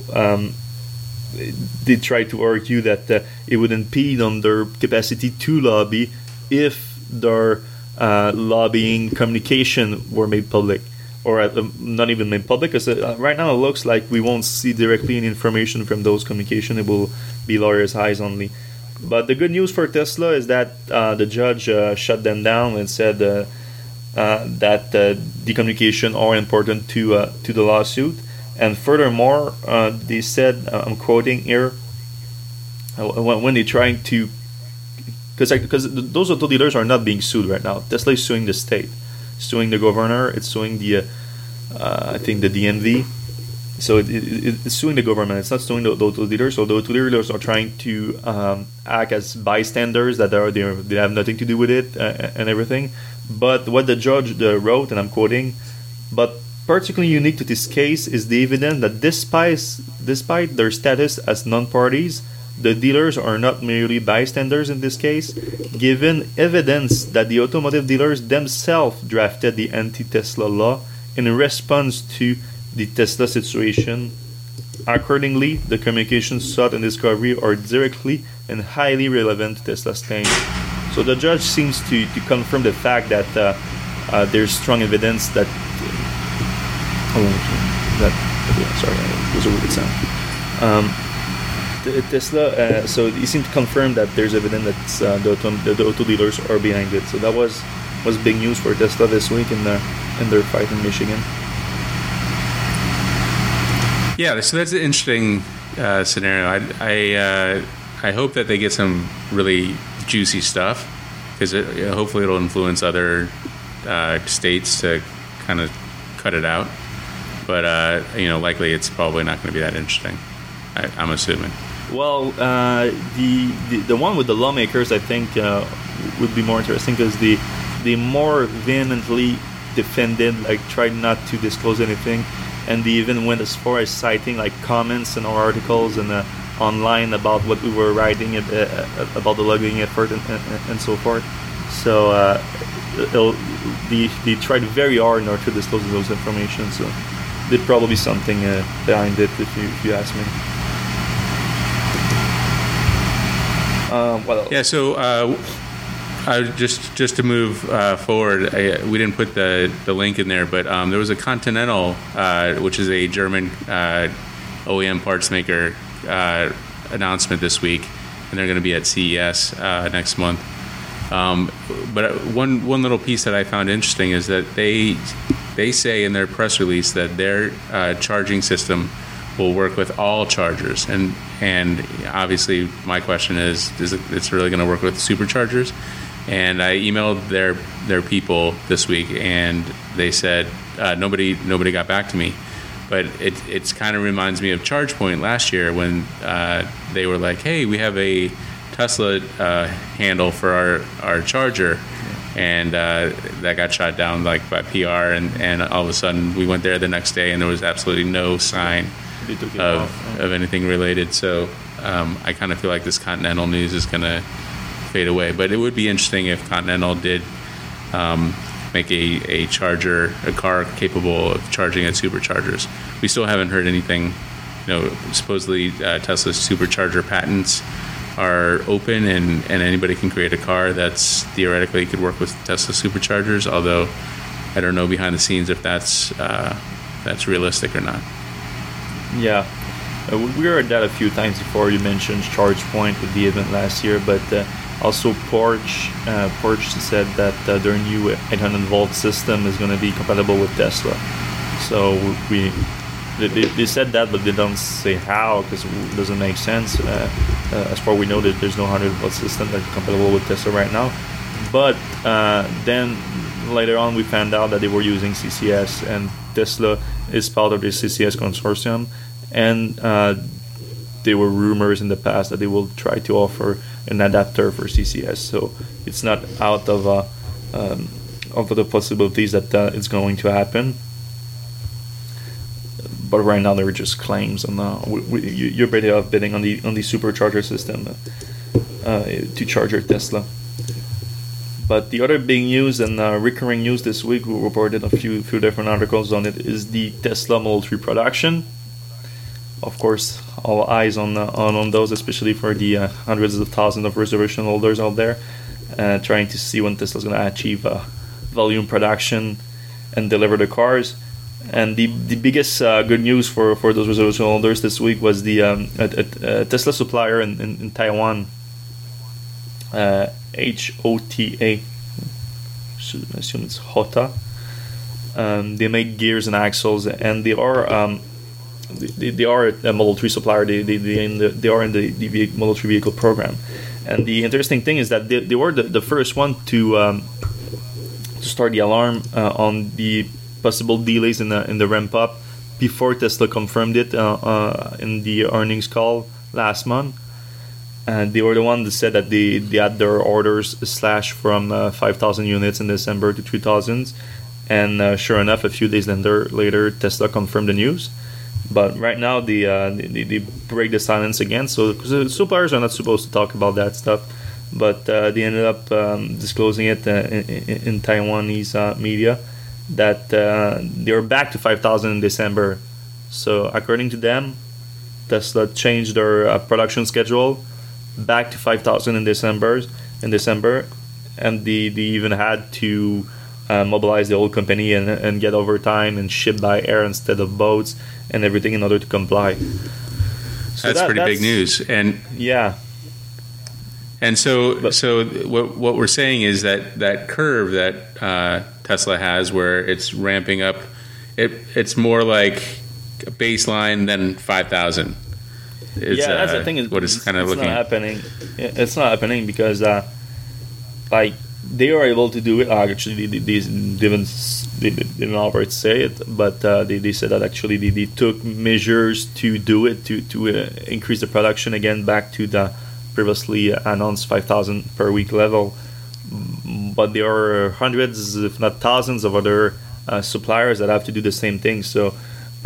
they tried to argue that it would impede on their capacity to lobby if their lobbying communication were made public, or not even made public, because right now it looks like we won't see directly any information from those communication. It will be lawyers' eyes only. But the good news for Tesla is that the judge shut them down and said that the communication are important to the lawsuit. And furthermore, they said, I'm quoting here, when they're trying to, because those auto dealers are not being sued right now. Tesla is suing the state, suing the governor, it's suing the, I think the DMV. So it's suing the government. It's not suing the auto dealers. So the auto dealers are trying to act as bystanders that they have nothing to do with it and everything. But what the judge wrote, and I'm quoting, but particularly unique to this case is the evidence that despite their status as non-parties, the dealers are not merely bystanders in this case, given evidence that the automotive dealers themselves drafted the anti-Tesla law in response to the Tesla situation. Accordingly, the communications sought in discovery are directly and highly relevant to Tesla's claim. So the judge seems to confirm the fact that there's strong evidence that sorry, it was a weird sound. Tesla, so he seemed to confirm that there's evidence that the auto dealers are behind it. So that was big news for Tesla this week in their fight in Michigan. Yeah, so that's an interesting scenario. I hope that they get some really juicy stuff, because hopefully it'll influence other states to kind of cut it out. but likely it's probably not going to be that interesting. I'm assuming. Well, the one with the lawmakers, I think, would be more interesting because they more vehemently defended, like tried not to disclose anything, and they even went as far as citing like comments in our articles and online about what we were writing about the lobbying effort and so forth. So they tried very hard not to disclose those information. So there'd probably be something behind it if you ask me. Yeah. So just to move forward, we didn't put the link in there, but there was a Continental, which is a German OEM parts maker, announcement this week, and they're going to be at CES next month. But one little piece that I found interesting is that they say in their press release that their charging system will work with all chargers, and obviously my question is it's really going to work with superchargers? And I emailed their people this week, and they said nobody got back to me. But it's kind of reminds me of ChargePoint last year when they were like, hey, we have a Tesla handle for our charger, and that got shot down like by PR, and all of a sudden we went there the next day and there was absolutely no sign of anything related. So I kind of feel like this Continental news is going to fade away. But it would be interesting if Continental did make a car capable of charging at superchargers. We still haven't heard anything. Supposedly Tesla's supercharger patents are open, and anybody can create a car that's theoretically could work with Tesla superchargers, although I don't know behind the scenes if that's realistic or not. Yeah, we heard that a few times before. You mentioned ChargePoint with the event last year, but also Porsche said that their new 800-volt system is going to be compatible with Tesla. So they said that, but they don't say how, because it doesn't make sense. As far as we know, that there's no 100-volt system that's compatible with Tesla right now. But then later on, we found out that they were using CCS, and Tesla is part of the CCS consortium, and there were rumors in the past that they will try to offer an adapter for CCS. So it's not out of the possibilities that it's going to happen. But right now there are just claims, and you're better off bidding on the supercharger system to charge your Tesla. But the other big news and recurring news this week, we reported a few different articles on it, is the Tesla Model 3 production. Of course, all eyes on those, especially for the hundreds of thousands of reservation holders out there, trying to see when Tesla's going to achieve volume production and deliver the cars. And the biggest good news for those reservation holders this week was the Tesla supplier in Taiwan, HOTA. I assume it's HOTA. They make gears and axles, and they are a Model 3 supplier. They are in the Model 3 vehicle program. And the interesting thing is that they were the first one to start the alarm on the possible delays in the ramp up before Tesla confirmed it in the earnings call last month. And they were the one that said that they had their orders slashed from 5,000 units in December to 3,000. And sure enough, a few days later, Tesla confirmed the news. But right now, they break the silence again. So suppliers are not supposed to talk about that stuff. But they ended up disclosing it in Taiwanese media that they were back to 5,000 in December. So according to them, Tesla changed their production schedule back to 5,000 in December, and they even had to mobilize the whole company and get overtime and ship by air instead of boats and everything in order to comply. So that's pretty big news. And yeah. And so what we're saying is that curve that Tesla has, where it's ramping up, it's more like a baseline than 5,000. Yeah, that's the thing. What is kind of looking. Not happening. It's not happening because, like they are able to do it. Actually, they didn't outright say it, but they said that actually they took measures to do it to increase the production again back to the previously announced 5,000 per week level. But there are hundreds, if not thousands, of other suppliers that have to do the same thing. So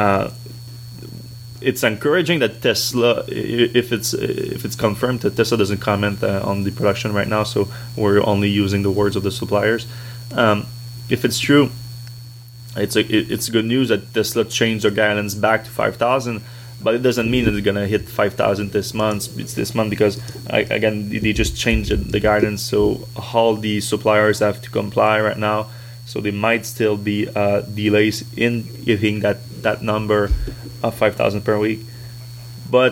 it's encouraging that Tesla, if it's confirmed that Tesla doesn't comment on the production right now, so we're only using the words of the suppliers. If it's true, it's good news that Tesla changed their guidance back to 5,000, but it doesn't mean that they're gonna hit 5,000 this month. It's this month because again they just changed the guidance, so all the suppliers have to comply right now. So there might still be delays in hitting that number of 5,000 per week. But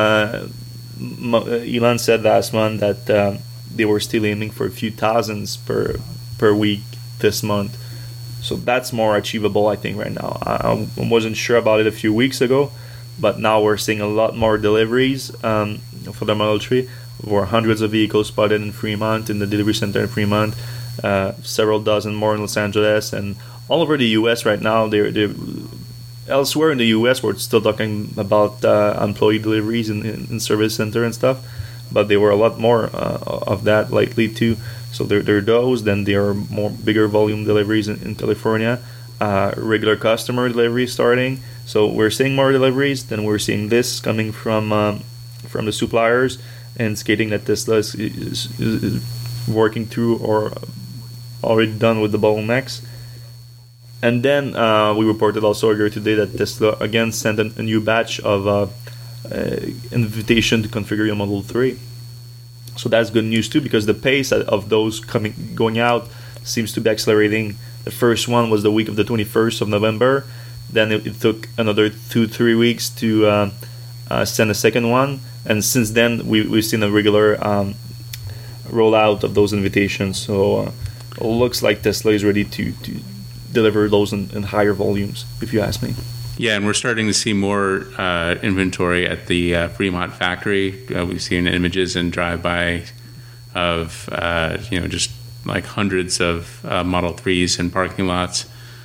Elon said last month that they were still aiming for a few thousands per week this month. So that's more achievable, I think, right now. I wasn't sure about it a few weeks ago, but now we're seeing a lot more deliveries for the Model 3. There were hundreds of vehicles spotted in Fremont, in the delivery center in Fremont, several dozen more in Los Angeles, and all over the U.S. right now. They're elsewhere in the U.S. we're still talking about employee deliveries in service center and stuff, but there were a lot more of that lately too. So there are those. Then there are more bigger volume deliveries in California, regular customer deliveries starting. So we're seeing more deliveries. Then we're seeing this coming from the suppliers, and stating that Tesla is working through or already done with the bottlenecks. And then we reported also earlier today that Tesla again sent a new batch of invitation to configure your Model 3. So that's good news too, because the pace of those going out seems to be accelerating. The first one was the week of the 21st of November. Then it took another 2-3 weeks to send a second one. And since then, we've seen a regular rollout of those invitations. So it looks like Tesla is ready to deliver those in higher volumes, if you ask me. Yeah, and we're starting to see more inventory at the Fremont factory. We've seen images and drive-by of just like hundreds of Model 3s in parking lots.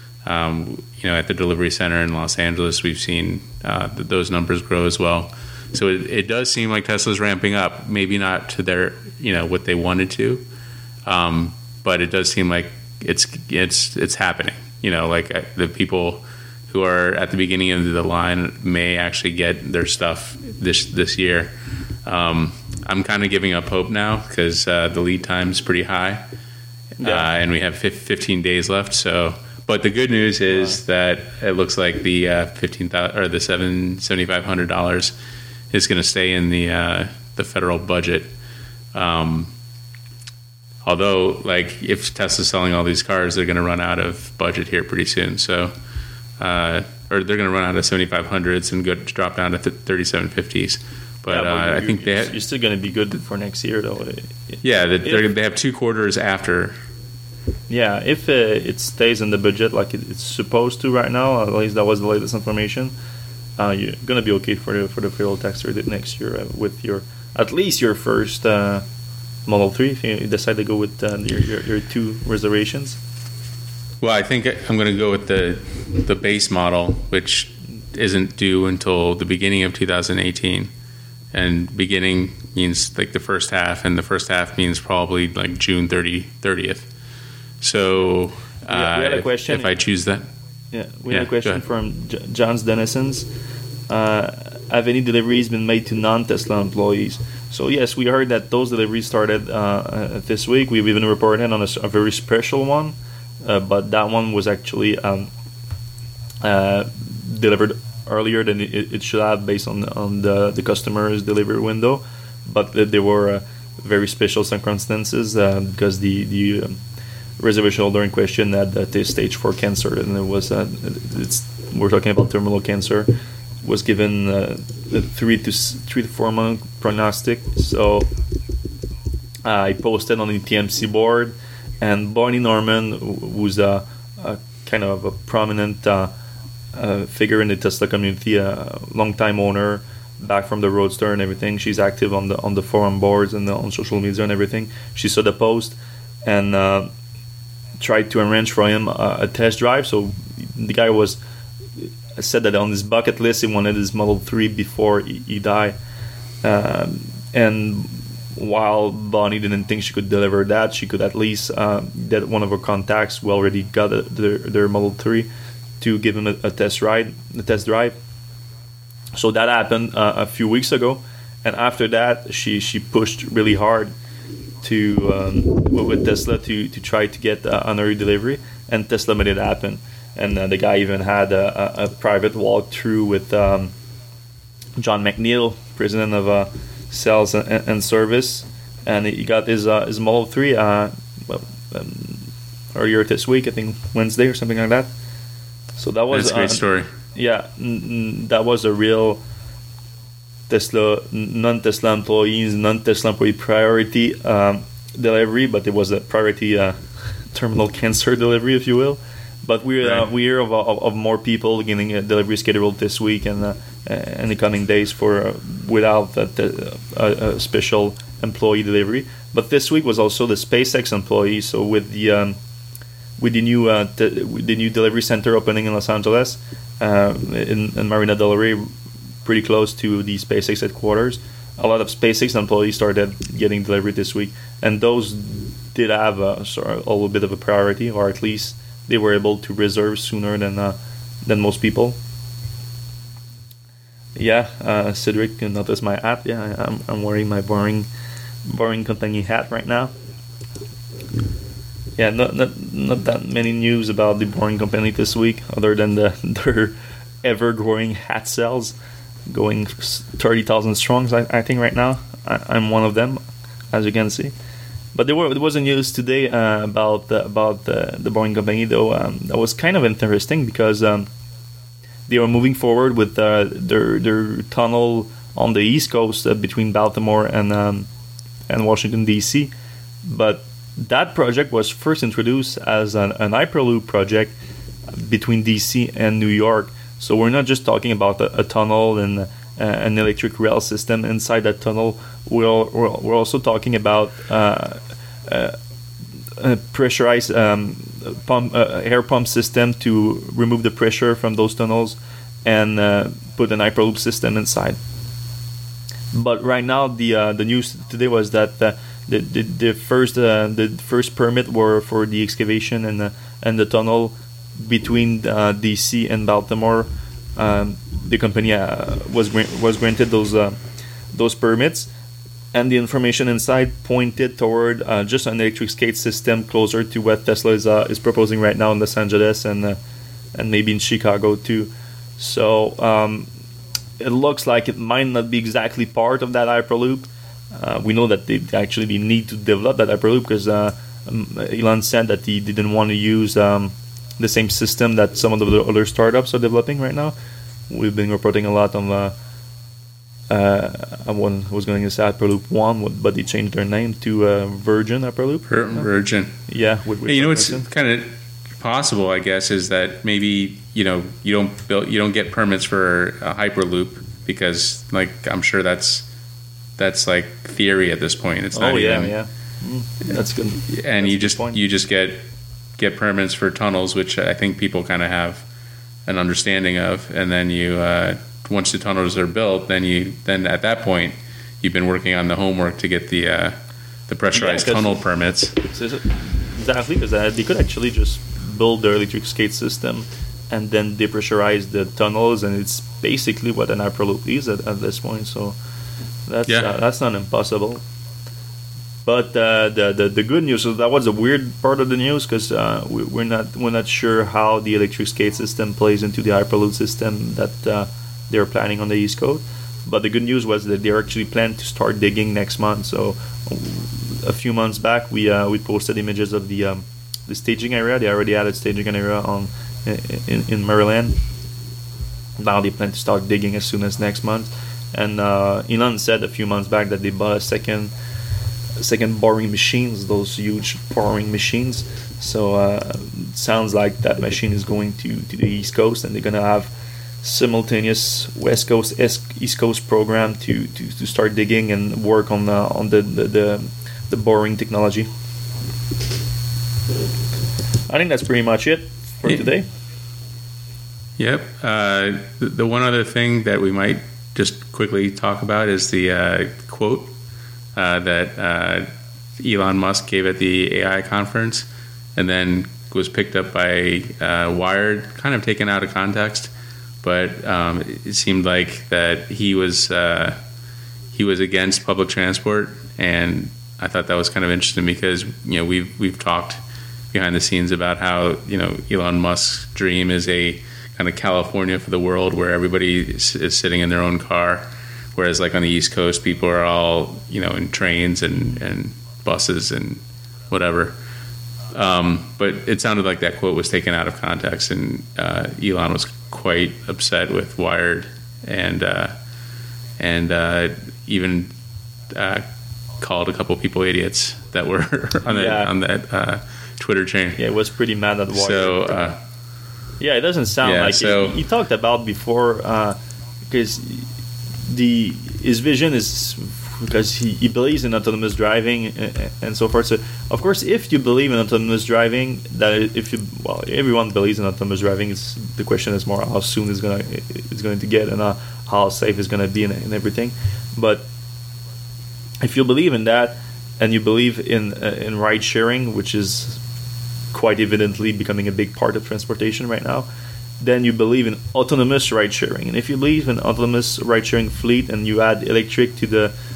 At the delivery center in Los Angeles, we've seen those numbers grow as well. So it does seem like Tesla's ramping up. Maybe not to their what they wanted to, but it does seem like it's happening. The people who are at the beginning of the line may actually get their stuff this year. I'm kind of giving up hope now because the lead time is pretty high, and we have 15 days left. So, but the good news is that it looks like the $15,000 or the $7,500 is going to stay in the federal budget. Although, if Tesla's selling all these cars, they're going to run out of budget here pretty soon. So, or they're going to run out of 7,500s and drop down to 3,750s. But I think you're still going to be good for next year, though. They have 2 quarters after. Yeah, if it stays in the budget like it's supposed to right now, at least that was the latest information, you're going to be okay for the federal tax rate next year with at least your first Model 3 if you decide to go with your 2 reservations. Well, I think I'm going to go with the base model, which isn't due until the beginning of 2018. And beginning means the first half, and the first half means probably June 30th. So we had a question. If I choose that. Yeah, we had a question from John's Dennisons. Have any deliveries been made to non-Tesla employees? So yes, we heard that those deliveries started this week. We've even reported on a very special one, but that one was actually delivered earlier than it should have based on the customer's delivery window. But there were very special circumstances because the reservation holder in question had the stage 4 cancer, and it was we're talking about terminal cancer. Was given 3 to 4 month prognostic. So I posted on the TMC board, and Barney Norman, who's a kind of a prominent figure in the Tesla community, a long-time owner, back from the Roadster and everything. She's active on the forum boards and on social media and everything. She saw the post, and tried to arrange for him a test drive. So the guy said that on his bucket list he wanted his Model 3 before he died. And while Bonnie didn't think she could deliver that, she could at least get one of her contacts who already got their Model 3 to give him a test drive. So that happened a few weeks ago, and after that she pushed really hard with Tesla to try to get another delivery, and Tesla made it happen. And the guy even had a private walkthrough with John McNeil, president of sales and service, and he got his Model 3 earlier this week, I think Wednesday or something like that. So that was a great story. Yeah, that was a real non-Tesla employee priority delivery, but it was a priority terminal cancer delivery, if you will. But we hear of more people getting a delivery scheduled this week and in the coming days without a special employee delivery. But this week was also the SpaceX employee. So with the new delivery center opening in Los Angeles, in Marina Del Rey, pretty close to the SpaceX headquarters, a lot of SpaceX employees started getting delivery this week, and those did have a little bit of a priority, or at least they were able to reserve sooner than most people. Yeah, Cedric noticed my hat. Yeah, I'm wearing my boring company hat right now. Yeah, not that many news about the Boring Company this week, other than their ever-growing hat sales, going 30,000 strong. I think right now I'm one of them, as you can see. But there was a news today about the Boring Company, though. That was kind of interesting because they are moving forward with their tunnel on the East Coast between Baltimore and Washington D.C. But that project was first introduced as an Hyperloop project between D.C. and New York. So we're not just talking about a tunnel and an electric rail system inside that tunnel. We're also talking about a pressurized air pump system to remove the pressure from those tunnels and put an Hyperloop system inside. But right now, the news today was that the first permit were for the excavation and the tunnel between DC and Baltimore. The company was granted those permits, and the information inside pointed toward just an electric skate system closer to what Tesla is proposing right now in Los Angeles and maybe in Chicago too. So it looks like it might not be exactly part of that Hyperloop. We know that they actually need to develop that Hyperloop because Elon said that he didn't want to use the same system that some of the other startups are developing right now. We've been reporting a lot on one was going to say Hyperloop One, but they changed their name to Virgin Hyperloop. Virgin. Yeah. It's kind of possible, I guess, is that maybe you don't get permits for a Hyperloop because, like, I'm sure that's like theory at this point. It's not even. Yeah. That's good. And that's you just get permits for tunnels, which I think people kind of have an understanding of, and then you once the tunnels are built, then at that point you've been working on the homework to get the pressurized tunnel permits. Exactly, because they could actually just build their electric skate system and then depressurize the tunnels, and it's basically what an Hyperloop is at this point. So that's not impossible. But the good news, so that was a weird part of the news because we're not sure how the electric skate system plays into the Hyperloop system that they're planning on the East Coast. But the good news was that they're actually planning to start digging next month. So a few months back, we posted images of the staging area. They already had a staging area in Maryland. Now they plan to start digging as soon as next month. And Elon said a few months back that they bought a second boring machines, those huge boring machines. So it sounds like that machine is going to the East Coast, and they're gonna have simultaneous West Coast East Coast program to start digging and work on the boring technology. I think that's pretty much it for today. Yep. The one other thing that we might just quickly talk about is the quote that Elon Musk gave at the AI conference, and then was picked up by Wired, kind of taken out of context. But it seemed like that he was against public transport, and I thought that was kind of interesting because we've talked behind the scenes about how Elon Musk's dream is a kind of California for the world where everybody is sitting in their own car, whereas like on the East Coast people are all in trains and buses and whatever. But it sounded like that quote was taken out of context, and Elon was quite upset with Wired, and even called a couple people idiots that were on that Twitter chain. Yeah, it was pretty mad at Wired. So it doesn't sound like he talked about before because his vision is because he believes in autonomous driving and so forth. So of course, if you believe in autonomous driving, everyone believes in autonomous driving. The question is more how soon it's going to get and how safe it's going to be and everything. But if you believe in that and you believe in ride sharing, which is quite evidently becoming a big part of transportation right now, then you believe in autonomous ride sharing. And if you believe in autonomous ride sharing fleet and you add electric to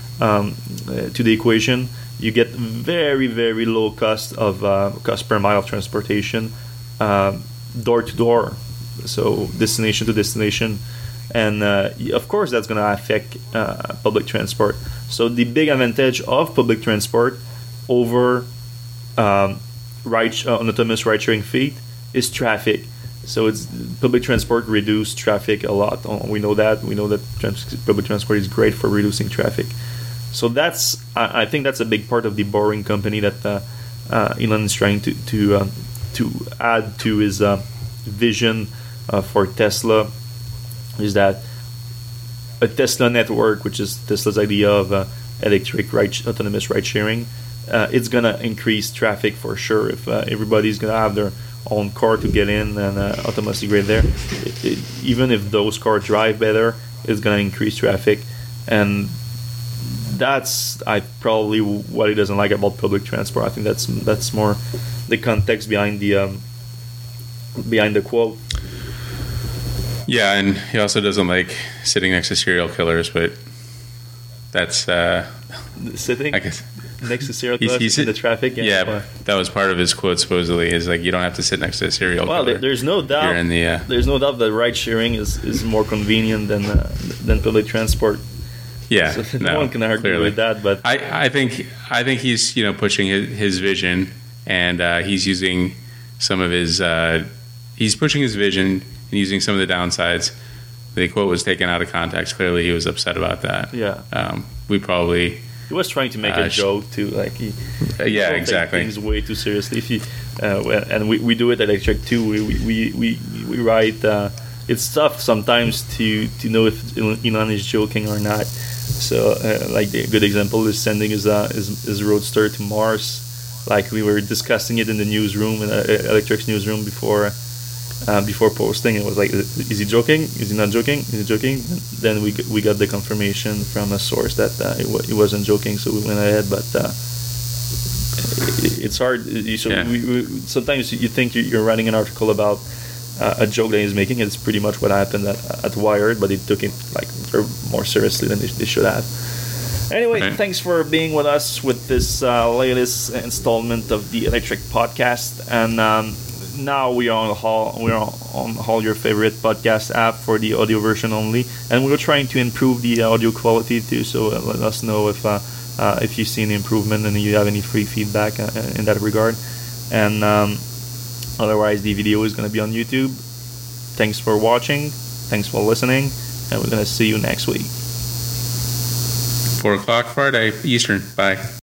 the equation, you get very, very low cost per mile of transportation, door to door, so destination to destination, and of course that's going to affect public transport. So the big advantage of public transport over autonomous ride sharing fleet is traffic. So it's public transport reduce traffic a lot. We know that public transport is great for reducing traffic. So I think that's a big part of the Boring Company that Elon is trying to add to his vision for Tesla, is that a Tesla network, which is Tesla's idea of electric autonomous ride sharing, it's gonna increase traffic for sure. If everybody's gonna have their own car to get in and automatically get there, even if those cars drive better, it's gonna increase traffic, and that's probably what he doesn't like about public transport. I think that's more the context behind the quote. Yeah, and he also doesn't like sitting next to serial killers, but that's sitting, I guess, next to serial killers in the traffic. Yeah, that was part of his quote. Supposedly, is like you don't have to sit next to a serial killer. Well, there's no doubt. There's no doubt that ride sharing is more convenient than public transport. Yeah, so no one can argue clearly with that. But I think he's pushing his vision, and he's using some of his he's pushing his vision and using some of the downsides. The quote was taken out of context. Clearly, he was upset about that. Yeah, he was trying to make a joke too, like exactly. Take things way too seriously. And we do it at Electrek too. We write. It's tough sometimes to know if Elon is joking or not. So, like a good example is sending his Roadster to Mars. Like we were discussing it in the newsroom, in Electrek's newsroom before posting. It was like, is he joking? Is he not joking? Is he joking? And then we got the confirmation from a source that he wasn't joking. So we went ahead, but it's hard. Sometimes you think you're writing an article about a joke that he's making. It's pretty much what happened at Wired, but they took it like more seriously than they should have. Anyway, Thanks for being with us with this latest installment of the Electrek podcast, and now we are on all your favorite podcast app for the audio version only, and we're trying to improve the audio quality too. So let us know if you see any improvement and you have any free feedback in that regard. And otherwise, the video is going to be on YouTube. Thanks for watching. Thanks for listening. And we're going to see you next week. 4 o'clock Friday, Eastern. Bye.